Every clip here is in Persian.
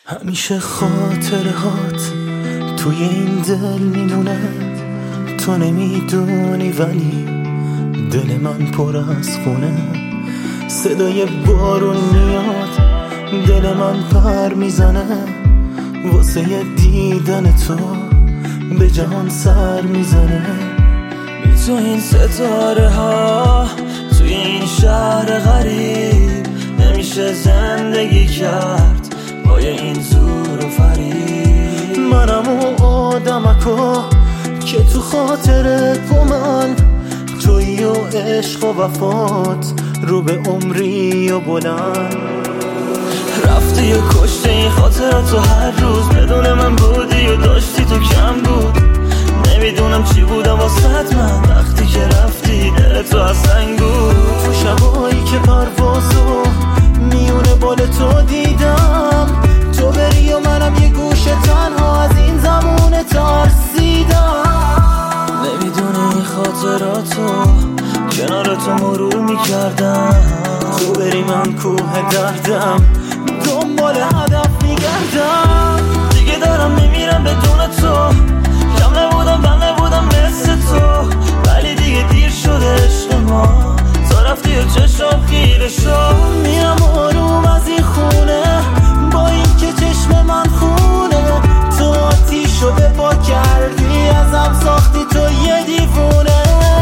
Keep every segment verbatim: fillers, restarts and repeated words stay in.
همیشه خاطرهات توی این دل میمونه، تو نمیدونی ولی دل من پر از خونه. صدای بارون میاد، دل من پر میزنه، واسه دیدن تو به جهان سر میزنه. بی تو این ستاره ها توی این شهر غریب نمیشه زندگی کرد پای این زور و فریب. منم اون آدمکو که تو خاطرت با من تویی و عشق و وفات رو به عمری و بلند. رفتی و کشتی این خاطرات تو هر روز، بدون من بودی و داشتی تو کم بود. نمیدونم چی بودم واسط من وقتی که رفتی، دل تو از سنگ بود. تو شبایی که پروازو میونه بال تو دیدم، تو بری و منم یه گوشه تنها از این زمونه ترسیدم. نمیدونه این خاطراتو کنار تو مرور میکردم، تو بری من کوه دردم دنبال هدف میگردم. دیگه دارم میمیرم بدون تو، کم نبودم بل نبودم مثل تو، ولی دیگه دیر شده عشق ما، تا رفتی و چشم خیره شد. میرم آروم از این خونه با این که چشم من خونه، تو آتیش شده با کردی ازم ساختی تو یه دیوونه.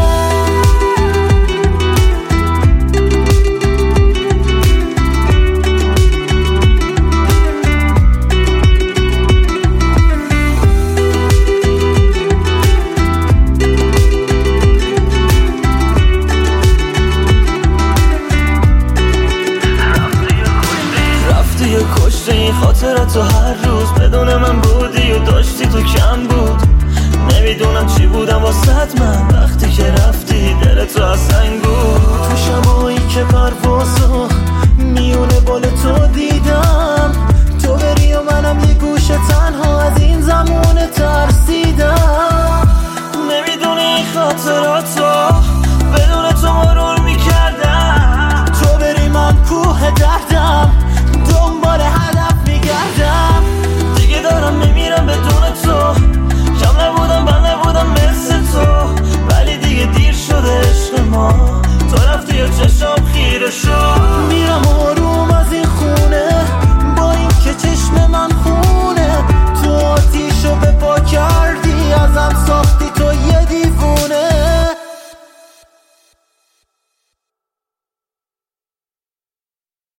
کشته این خاطرات تو هر روز، بدون من بودی و داشتی تو کم بود. نمیدونم چی بودم واسط من وقتی که رفتی، دل تو از سنگ بود. تو شبایی که پروازو میونه بال تو دی